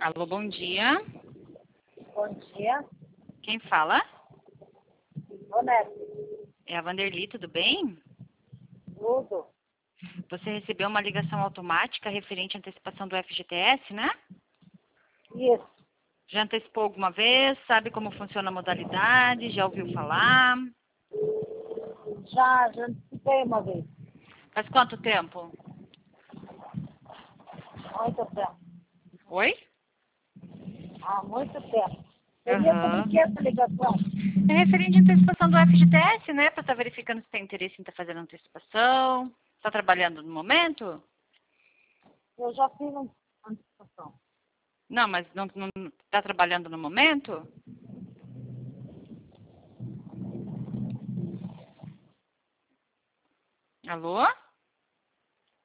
Alô, bom dia. Bom dia. Quem fala? Onete, É a Vanderly, tudo bem? tudo? Você recebeu uma ligação automática referente à antecipação do FGTS, né? Isso. Já antecipou alguma vez? Sabe como funciona a modalidade? Já ouviu falar? Já antecipei uma vez. Faz quanto tempo? Muito tempo. Oi? Há muito tempo. Seria sobre Aham. que essa ligação? É referente à antecipação do FGTS, né? Para estar verificando se tem interesse em estar fazendo antecipação. Está trabalhando no momento? Eu já fiz uma antecipação. Não, mas não está trabalhando no momento? Alô?